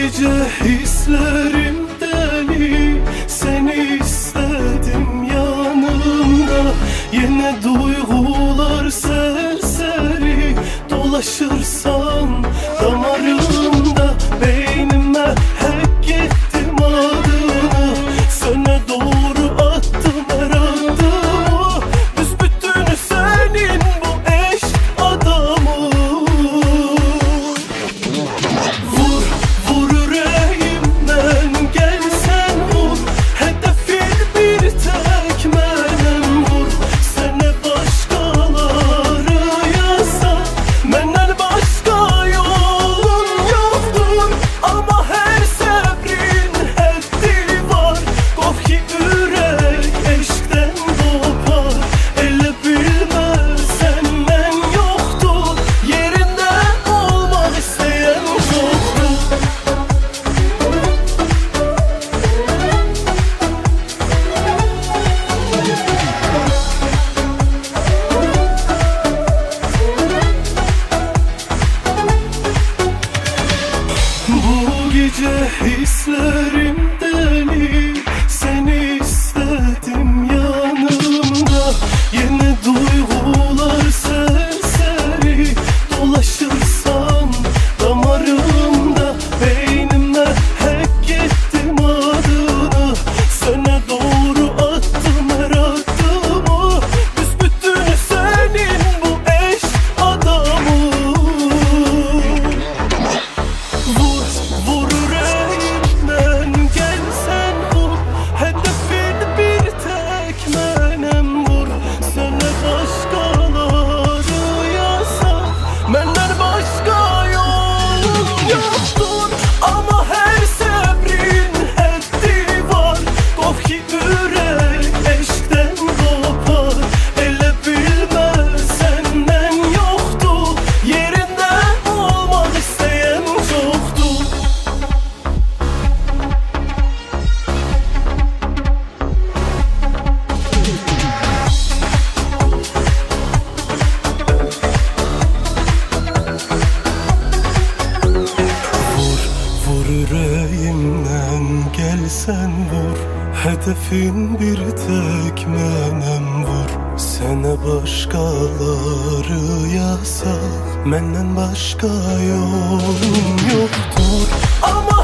gece hislerim deli, seni istedim yanımda. Yine duygular serseri, dolaşırsan damarımda. Beynime hep gittim adını, sana doğru attım her adımı. Büsbütün senin bu eş adamı. Vur, vur yüreğimden gelsen vur, hedefin bir tek menem vur. Sene başkaları yasa, menden başka yolun yoktur. Ama her sabrin haddi var, kork ki yürek eşkten kopar. Ele bilmez senden yoktur, yerinde olmak isteyen çoktur. Bu gece hislerim deli, seni istedim yanımda. Yine duygular serseri, dolaşırsan damarımda. Beynime hep gittim adını, sana doğru attım her adımı. Büsbütün senin bu eş adamı. Vur, vur yüreğimden gelsen vur, hedefin bir tek menem vur. Sana başkaları yasak, menden başka yolun yoktur. Ama her sabrin haddi var, kork ki yürek eşkten kopar. Ele bilmez senden yoktu, yerinde olmak isteyen çoktu. Vur, vur yüreğimden gelsen vur, hedefin bir tek menem vur. Sana başkaları yasak, menden başka yolun yoktur. Ama